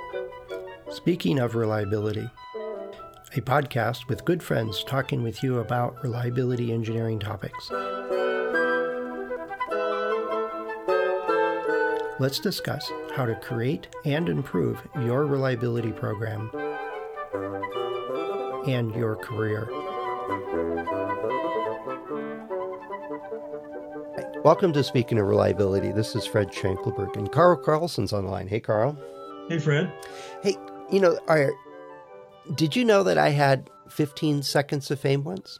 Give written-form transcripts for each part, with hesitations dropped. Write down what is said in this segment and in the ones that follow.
Speaking of reliability, a podcast with good friends talking with you about reliability engineering topics. Let's discuss how to create and improve your reliability program and your career. Welcome to Speaking of Reliability. This is Fred Schenkelberg, and Carl Carlson's on the line. Hey, Carl. Hey, Fred. Hey, did you know that I had 15 seconds of fame once?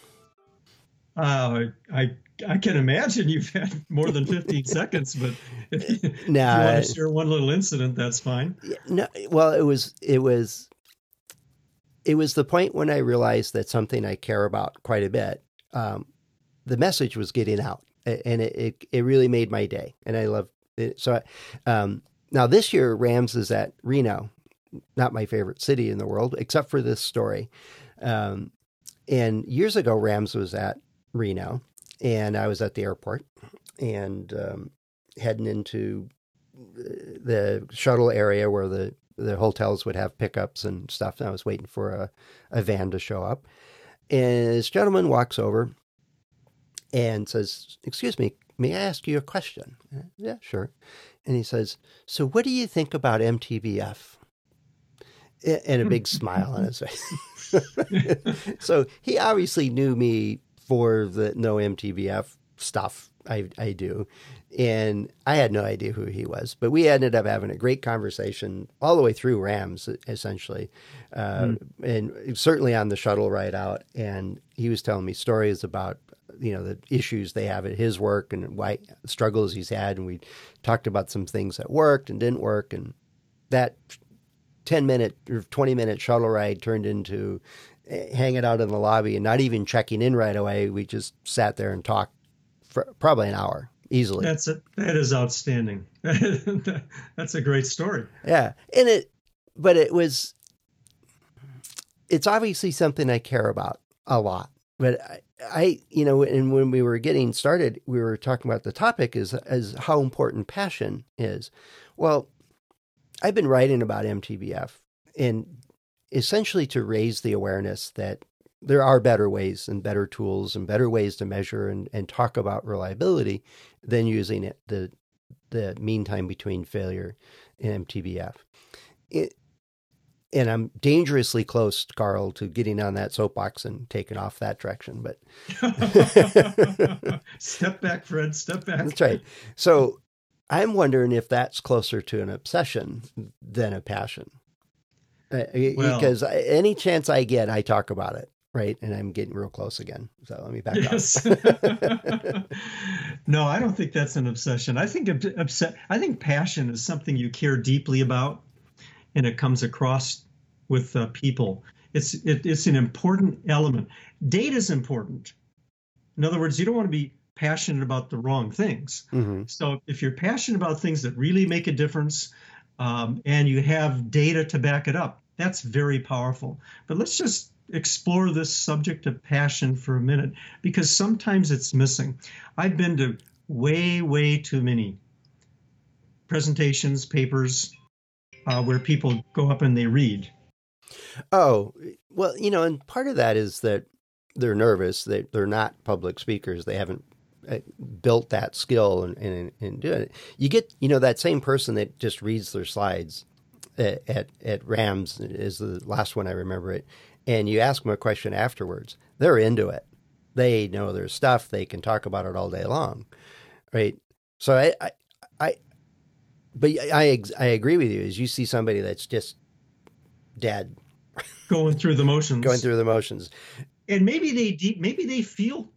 I can imagine you've had more than 15 seconds, but if you want to share one little incident, that's fine. No, well, it was the point when I realized that something I care about quite a bit, the message was getting out, and it really made my day, and I loved it. So now this year, Rams is at Reno, not my favorite city in the world, except for this story. And years ago, Rams was at Reno, and I was at the airport and heading into the shuttle area where the hotels would have pickups and stuff. And I was waiting for a van to show up. And this gentleman walks over and says, "Excuse me, may I ask you a question?" "Yeah, sure." And he says, "So what do you think about MTBF?" And a big smile on his face. So he obviously knew me for the no MTBF stuff I do. And I had no idea who he was. But we ended up having a great conversation all the way through Rams, essentially. And certainly on the shuttle ride out. And he was telling me stories about, the issues they have at his work and why struggles he's had. And we talked about some things that worked and didn't work. And that 10-minute or 20-minute shuttle ride turned into hanging out in the lobby and not even checking in right away. We just sat there and talked for probably an hour easily. That is outstanding. That's a great story. Yeah. It's obviously something I care about a lot, but and when we were getting started, we were talking about the topic is how important passion is. Well, I've been writing about MTBF and essentially to raise the awareness that there are better ways and better tools and better ways to measure and talk about reliability than using the mean time between failure in MTBF. And I'm dangerously close, Carl, to getting on that soapbox and taking off that direction. But Step back, Fred. Step back. That's right. So I'm wondering if that's closer to an obsession than a passion. Because any chance I get, I talk about it, right? And I'm getting real close again. So let me back up. No, I don't think that's an obsession. I think passion is something you care deeply about, and it comes across with people. It's an important element. Data is important. In other words, you don't want to be passionate about the wrong things. Mm-hmm. So if you're passionate about things that really make a difference, and you have data to back it up, that's very powerful. But let's just explore this subject of passion for a minute, because sometimes it's missing. I've been to way, way too many presentations, papers, where people go up and they read. Oh, well, and part of that is that they're nervous. They're not public speakers. They haven't built that skill and doing it. You get, that same person that just reads their slides at Rams is the last one I remember it. And you ask them a question afterwards. They're into it. They know their stuff. They can talk about it all day long. Right. So I agree with you. As you see somebody that's just dead, going through the motions, and maybe they feel,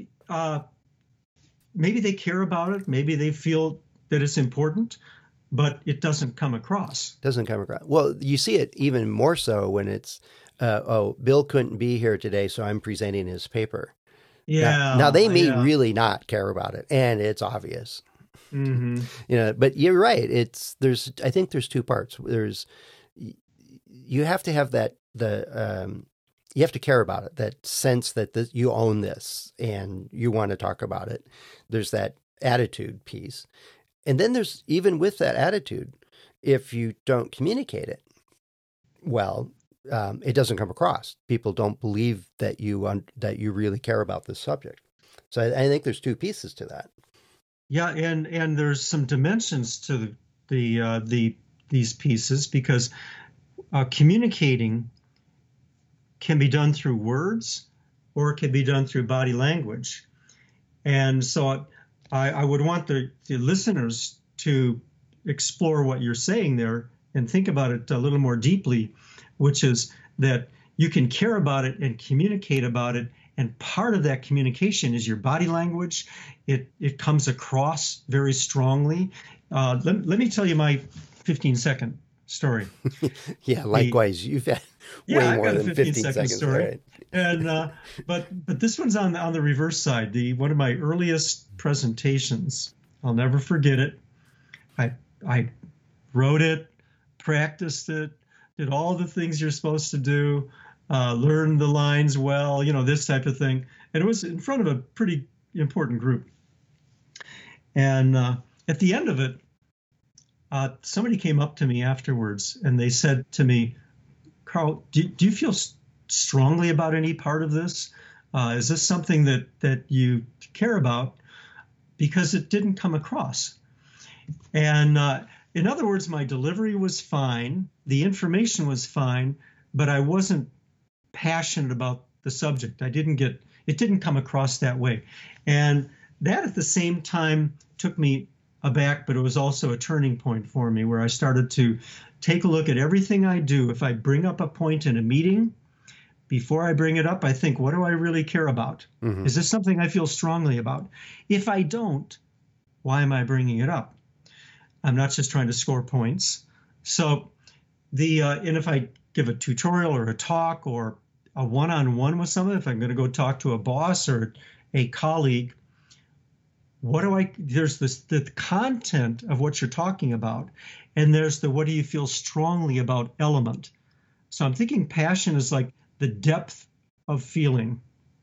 maybe they care about it. Maybe they feel that it's important, but it doesn't come across. Well, you see it even more so when it's, Bill couldn't be here today, so I'm presenting his paper. Yeah. Now they may really not care about it, and it's obvious. Mm-hmm. But you're right. I think there's two parts. You have to have you have to care about it, that sense that you own this and you want to talk about it. There's that attitude piece. And then there's, even with that attitude, If you don't communicate it well, it doesn't come across. People don't believe that you really care about this subject. So I think there's two pieces to that. Yeah, and there's some dimensions to these pieces, because communicating can be done through words, or it can be done through body language. And so I would want the listeners to explore what you're saying there and think about it a little more deeply, which is that you can care about it and communicate about it. And part of that communication is your body language. It comes across very strongly. Let me tell you my 15-second story. Yeah, likewise. You've had way more than 15 seconds. Story. Right. And but this one's on the reverse side. One of my earliest presentations. I'll never forget it. I wrote it, practiced it, did all the things you're supposed to do, learned the lines well, this type of thing. And it was in front of a pretty important group. And at the end of it, somebody came up to me afterwards and they said to me, Carl, do you feel strongly about any part of this? Is this something that you care about? Because it didn't come across. And in other words, my delivery was fine. The information was fine, but I wasn't passionate about the subject. It didn't come across that way. And that at the same time took me aback, but it was also a turning point for me, where I started to take a look at everything I do. If I bring up a point in a meeting, before I bring it up, I think, what do I really care about? Mm-hmm. Is this something I feel strongly about? If I don't, why am I bringing it up? I'm not just trying to score points. So and if I give a tutorial or a talk or a one-on-one with someone, if I'm going to go talk to a boss or a colleague, there's the content of what you're talking about, and there's the what do you feel strongly about element. So I'm thinking passion is like the depth of feeling,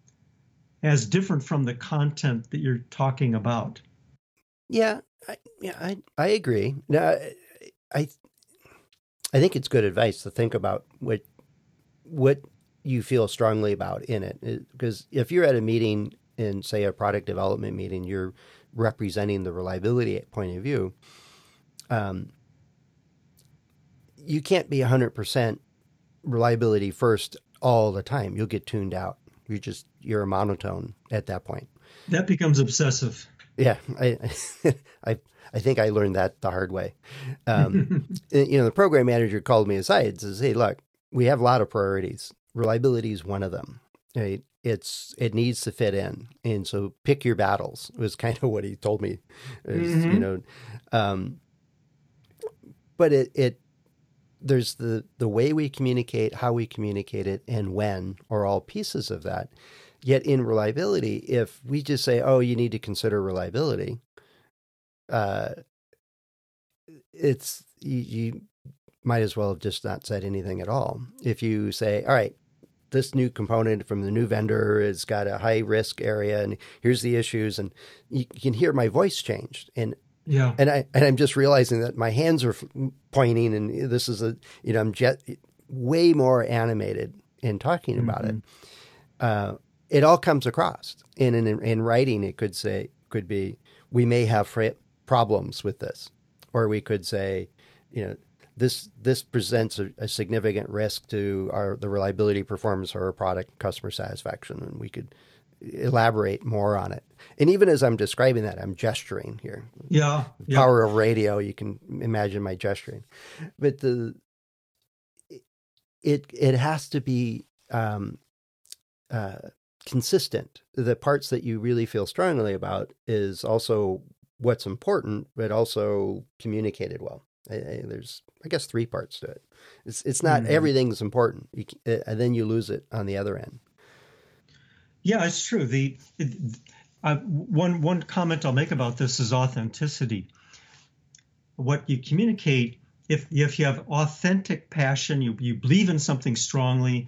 as different from the content that you're talking about. Yeah, I agree. Now, I think it's good advice to think about what you feel strongly about in it, because if you're at a meeting, in say a product development meeting, you're representing the reliability point of view. You can't be 100% reliability first all the time. You'll get tuned out. You're a monotone at that point. That becomes obsessive. Yeah, I think I learned that the hard way. The program manager called me aside and says, "Hey, look, we have a lot of priorities. Reliability is one of them. Right? It needs to fit in, and so pick your battles." Was kind of what he told me. But there's the way we communicate, how we communicate it, and when are all pieces of that. Yet in reliability, if we just say, "Oh, you need to consider reliability," you might as well have just not said anything at all. If you say, "All right, this new component from the new vendor has got a high risk area, and here's the issues," and you can hear my voice changed, and I'm just realizing that my hands are pointing, and this is I'm way more animated in talking about it. It all comes across. In writing, it could be, we may have problems with this, or we could say, this presents a significant risk to the reliability, performance of our product, customer satisfaction, and we could elaborate more on it. And even as I'm describing that, I'm gesturing here. Yeah. Power of radio, you can imagine my gesturing. But it has to be consistent. The parts that you really feel strongly about is also what's important, but also communicated well. There's, I guess, three parts to it. It's not everything's important, and then you lose it on the other end. Yeah, it's true. One comment I'll make about this is authenticity. What you communicate, if you have authentic passion, you believe in something strongly,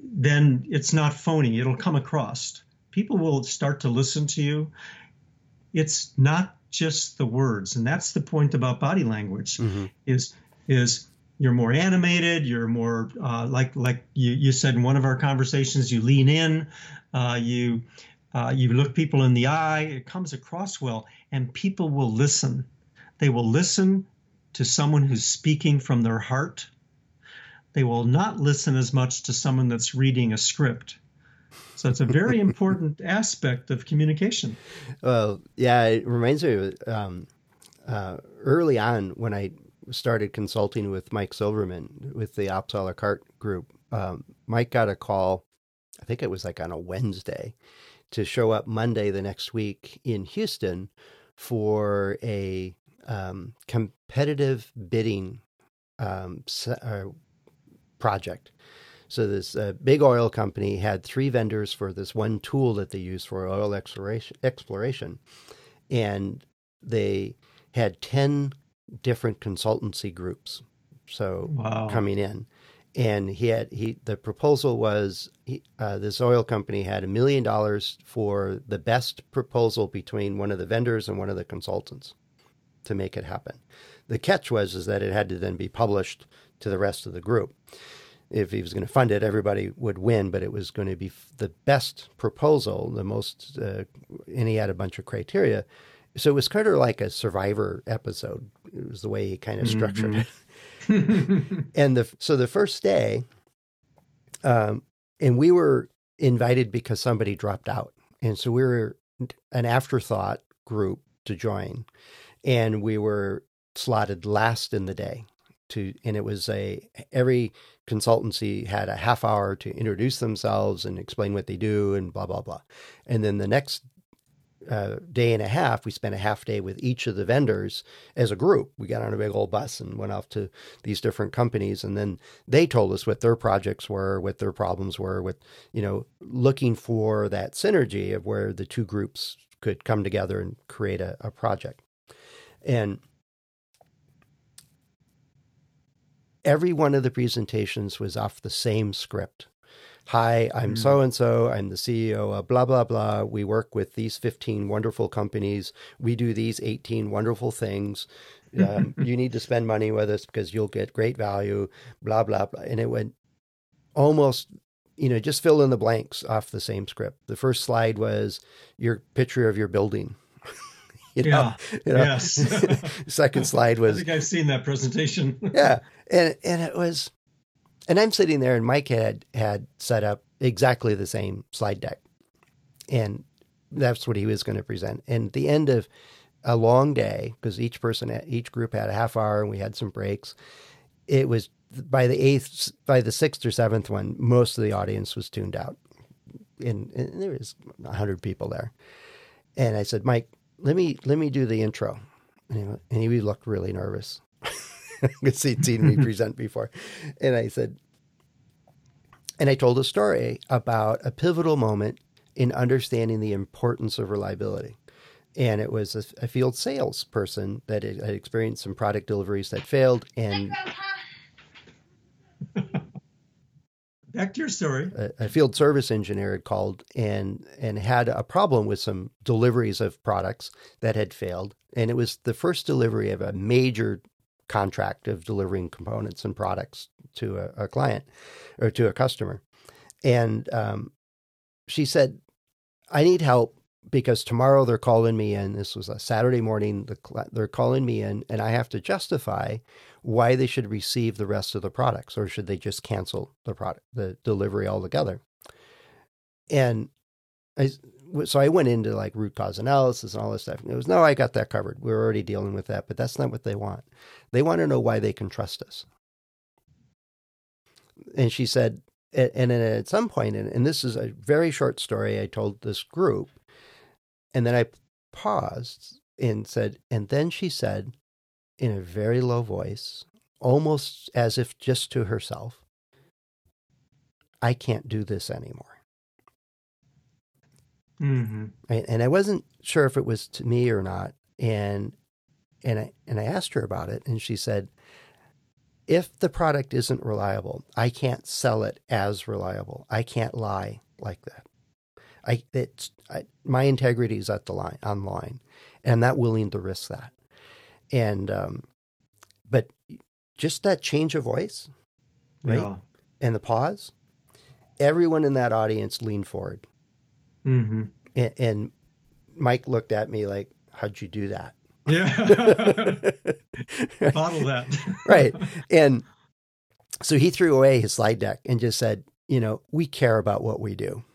then it's not phony. It'll come across. People will start to listen to you. it's not just the words. And that's the point about body language is you're more animated. You're more like you said in one of our conversations, you lean in, you look people in the eye. It comes across well, and people will listen. They will listen to someone who's speaking from their heart. They will not listen as much to someone that's reading a script. So it's a very important aspect of communication. Well, yeah, it reminds me of early on when I started consulting with Mike Silverman with the Ops a la carte group. Mike got a call, I think it was like on a Wednesday, to show up Monday the next week in Houston for a competitive bidding project. So this big oil company had 3 vendors for this one tool that they use for oil exploration. And they had 10 different consultancy groups. So coming in. And the proposal was this oil company had $1 million for the best proposal between one of the vendors and one of the consultants to make it happen. The catch was that it had to then be published to the rest of the group. If he was going to fund it, everybody would win, but it was going to be the best proposal, the most, and he had a bunch of criteria. So it was kind of like a Survivor episode. It was the way he kind of structured it. And so the first day, and we were invited because somebody dropped out. And so we were an afterthought group to join. And we were slotted last in the day. And it was every consultancy had a half hour to introduce themselves and explain what they do and blah, blah, blah. And then the next day and a half, we spent a half day with each of the vendors as a group. We got on a big old bus and went off to these different companies. And then they told us what their projects were, what their problems were, with, looking for that synergy of where the two groups could come together and create a project. And every one of the presentations was off the same script. Hi, I'm so-and-so. I'm the CEO of blah, blah, blah. We work with these 15 wonderful companies. We do these 18 wonderful things. You need to spend money with us because you'll get great value, blah, blah, blah. And it went almost, just fill in the blanks off the same script. The first slide was your picture of your building. Yes. Second slide was, I think I've seen that presentation. Yeah. And it was, and I'm sitting there and Mike had set up exactly the same slide deck. And that's what he was going to present. And at the end of a long day, because each group had a half hour and we had some breaks, it was by the 6th or 7th one, most of the audience was tuned out. And there was 100 people there. And I said, Mike, let me do the intro. And he looked really nervous. Because he'd seen me present before. And I said, and I told a story about a pivotal moment in understanding the importance of reliability. And it was a field sales person that had experienced some product deliveries that failed. And back to your story. A field service engineer had called and had a problem with some deliveries of products that had failed. And it was the first delivery of a major contract of delivering components and products to a client or to a customer. And she said, I need help because tomorrow they're calling me in. This was a Saturday morning. They're calling me in and I have to justify why they should receive the rest of the products, or should they just cancel the delivery altogether? And so I went into like root cause analysis and all this stuff. And it was, no, I got that covered. We're already dealing with that, but that's not what they want. They want to know why they can trust us. And she said, and then at some point, and this is a very short story I told this group, and then I paused and said, and then she said in a very low voice, almost as if just to herself, I can't do this anymore. Mm-hmm. And I wasn't sure if it was to me or not. And I asked her about it, and she said, if the product isn't reliable, I can't sell it as reliable. I can't lie like that. My integrity is on the line. and I'm not willing to risk that. And but just that change of voice, right? Yeah. And the pause, everyone in that audience leaned forward. Mm-hmm. And Mike looked at me like, how'd you do that? Yeah. Bottle that. Right. And so he threw away his slide deck and just said, we care about what we do.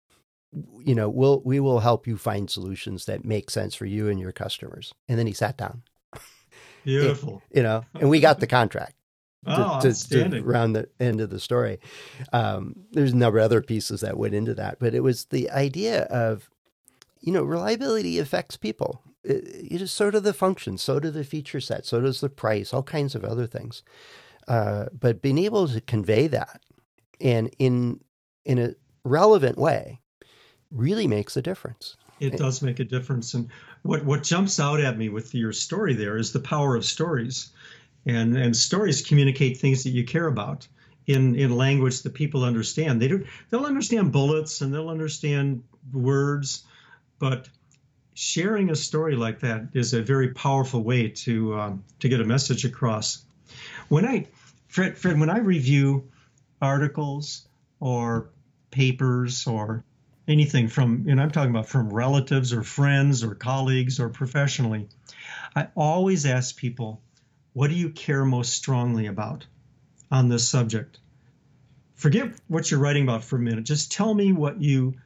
We will help you find solutions that make sense for you and your customers. And then he sat down. Beautiful. And we got the contract. Outstanding. To round the end of the story. There's a number of other pieces that went into that, but it was the idea of, reliability affects people. It is so do the functions, so do the feature set, so does the price, all kinds of other things. But being able to convey that and in a relevant way really makes a difference. It does make a difference. And what jumps out at me with your story there is the power of stories. And stories communicate things that you care about in language that people understand. They'll understand bullets and they'll understand words, but sharing a story like that is a very powerful way to get a message across. Fred, when I review articles or papers or anything I'm talking about from relatives or friends or colleagues or professionally, I always ask people, what do you care most strongly about on this subject? Forget what you're writing about for a minute. Just tell me what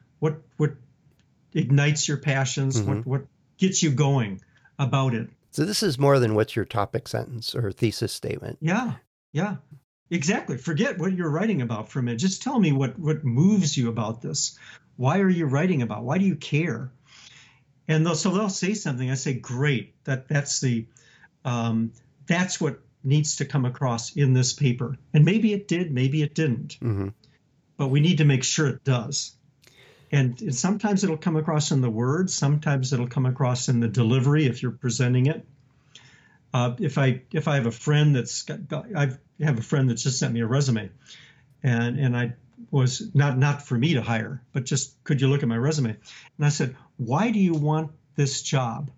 ignites your passions, mm-hmm. what gets you going about it. So this is more than what's your topic sentence or thesis statement. Yeah, exactly. Forget what you're writing about for a minute. Just tell me what moves you about this. Why are you writing about? Why do you care? And they'll say something. I say, great. That's what needs to come across in this paper. And maybe it did, maybe it didn't. Mm-hmm. But we need to make sure it does. And sometimes it'll come across in the words. Sometimes it'll come across in the delivery if you're presenting it. If I have a friend I have a friend that just sent me a resume, and I was not for me to hire, but just could you look at my resume? And I said, why do you want this job?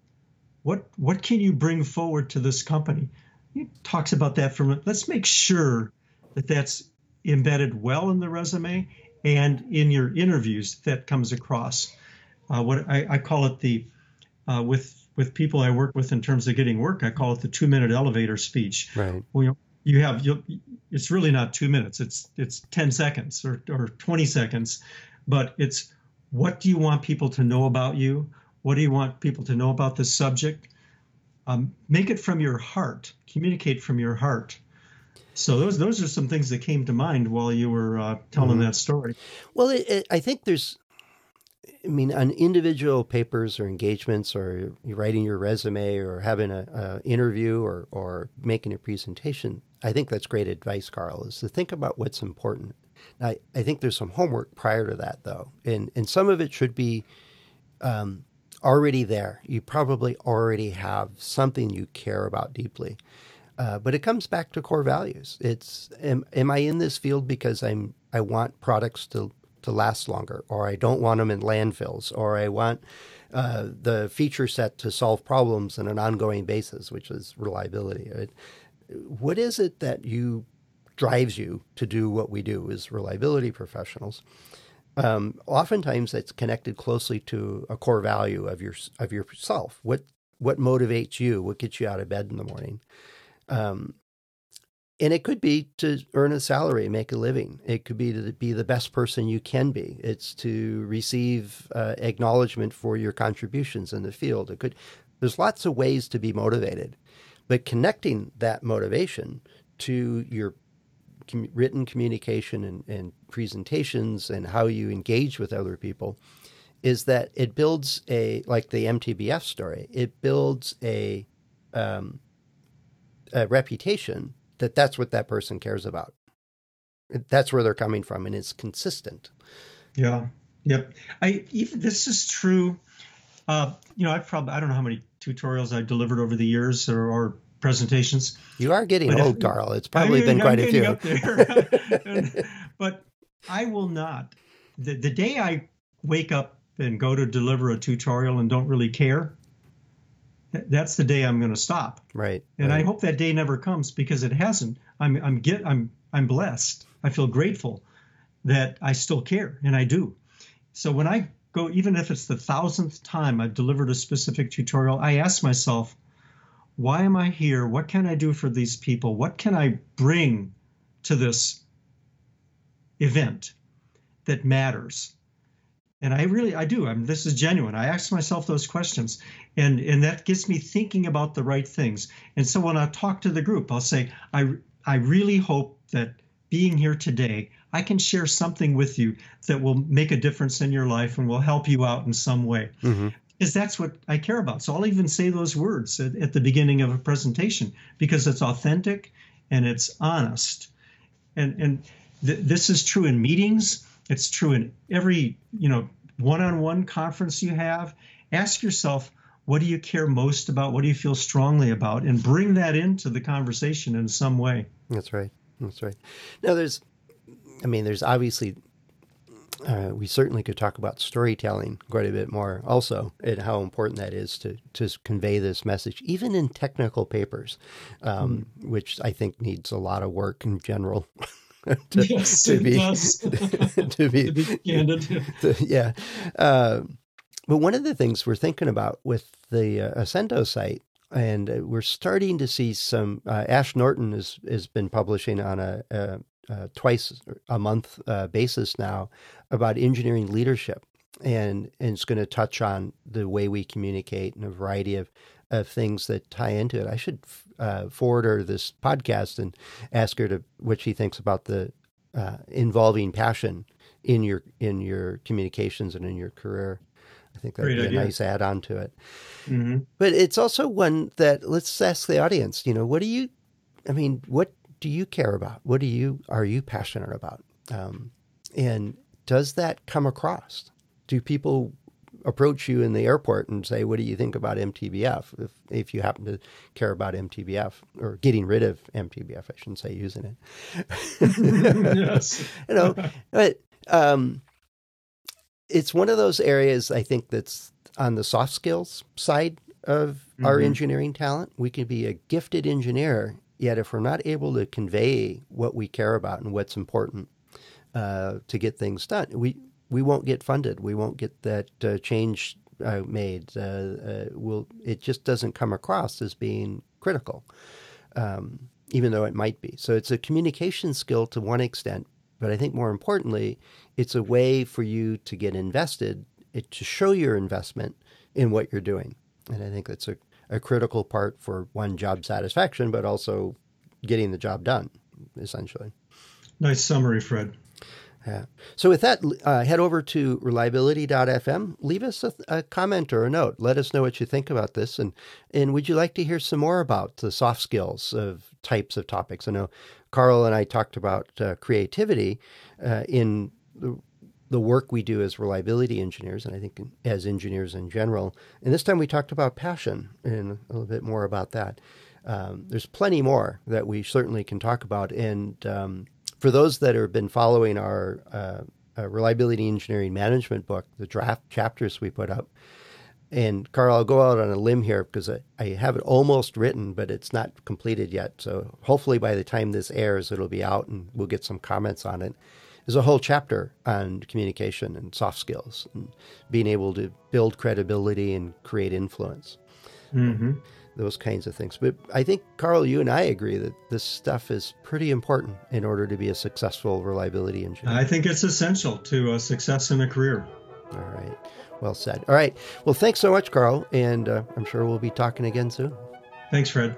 What can you bring forward to this company? He talks about that let's make sure that that's embedded well in the resume and in your interviews that comes across. What I call it with people I work with in terms of getting work, I call it the 2-minute elevator speech. Right. Well, it's really not 2 minutes. It's 10 seconds or 20 seconds, but it's what do you want people to know about you? What do you want people to know about this subject? Make it from your heart. Communicate from your heart. So those are some things that came to mind while you were telling mm-hmm. that story. Well, I think on individual papers or engagements, or you're writing your resume or having an interview or making a presentation, I think that's great advice, Carl, is to think about what's important. Now, I think there's some homework prior to that, though, and some of it should be already there. You probably already have something you care about deeply. But it comes back to core values. It's, am I in this field because I want products to last longer, or I don't want them in landfills, or I want the feature set to solve problems on an ongoing basis, which is reliability. What is it that drives you to do what we do as reliability professionals? Oftentimes it's connected closely to a core value of yourself. What motivates you? What gets you out of bed in the morning? And it could be to earn a salary, make a living. It could be to be the best person you can be. It's to receive acknowledgement for your contributions in the field. There's lots of ways to be motivated, but connecting that motivation to your written communication and presentations and how you engage with other people is that it builds like the MTBF story, it builds a reputation that's what that person cares about. That's where they're coming from, and it's consistent. Yeah. Yep. This is true. I don't know how many tutorials I've delivered over the years or presentations. You are getting old, Carl. It's probably been quite a few. Up there. But I will not. The day I wake up and go to deliver a tutorial and don't really care, that's the day I'm going to stop. Right. And right. I hope that day never comes, because it hasn't. I'm blessed. I feel grateful that I still care, and I do. So when I go, even if it's the 1,000th time I've delivered a specific tutorial, I ask myself, why am I here? What can I do for these people? What can I bring to this event that matters? And I do. This is genuine. I ask myself those questions, and that gets me thinking about the right things. And so when I talk to the group, I'll say, I really hope that being here today, I can share something with you that will make a difference in your life and will help you out in some way. Mm-hmm. Because that's what I care about. So I'll even say those words at the beginning of a presentation, because it's authentic and it's honest. And this is true in meetings. It's true in every, one-on-one conference you have. Ask yourself, what do you care most about? What do you feel strongly about? And bring that into the conversation in some way. That's right. Now, there's obviously, we certainly could talk about storytelling quite a bit more also, and how important that is to convey this message, even in technical papers, which I think needs a lot of work in general. to be candid. Yeah. But one of the things we're thinking about with the Ascendo site, and we're starting to see some, Ash Norton has been publishing on a twice a month basis now about engineering leadership. And it's going to touch on the way we communicate and a variety of things that tie into it. I should forward her this podcast and ask her what she thinks about the involving passion in your communications and in your career. I think that would be a nice add-on to it. Mm-hmm. But it's also one that, let's ask the audience, what do you care about? What are you passionate about? And does that come across? Do people approach you in the airport and say, what do you think about MTBF? If you happen to care about MTBF, or getting rid of MTBF, I shouldn't say using it. Yes. But it's one of those areas, I think, that's on the soft skills side of our engineering talent. We can be a gifted engineer, yet if we're not able to convey what we care about and what's important to get things done, we won't get funded. We won't get that change made. It just doesn't come across as being critical, even though it might be. So it's a communication skill to one extent, but I think more importantly, it's a way for you to get invested, to show your investment in what you're doing. And I think that's a critical part for, one, job satisfaction, but also getting the job done, essentially. Nice summary, Fred. Yeah. So with that, head over to reliability.fm. Leave us a comment or a note. Let us know what you think about this. And would you like to hear some more about the soft skills of types of topics? I know Carl and I talked about creativity in the work we do as reliability engineers, and I think as engineers in general. And this time we talked about passion and a little bit more about that. There's plenty more that we certainly can talk about. And for those that have been following our reliability engineering management book, the draft chapters we put up, and Carl, I'll go out on a limb here because I have it almost written, but it's not completed yet. So hopefully by the time this airs, it'll be out and we'll get some comments on it. There's a whole chapter on communication and soft skills and being able to build credibility and create influence. Mm-hmm. Those kinds of things. But I think, Carl, you and I agree that this stuff is pretty important in order to be a successful reliability engineer. I think it's essential to success in a career. All right. Well said. All right. Well, thanks so much, Carl. And I'm sure we'll be talking again soon. Thanks, Fred.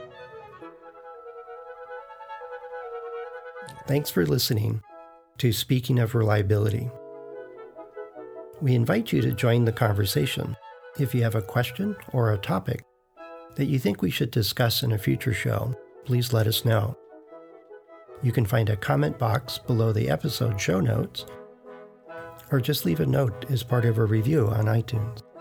Thanks for listening to Speaking of Reliability. We invite you to join the conversation. If you have a question or a topic that you think we should discuss in a future show, please let us know. You can find a comment box below the episode show notes, or just leave a note as part of a review on iTunes.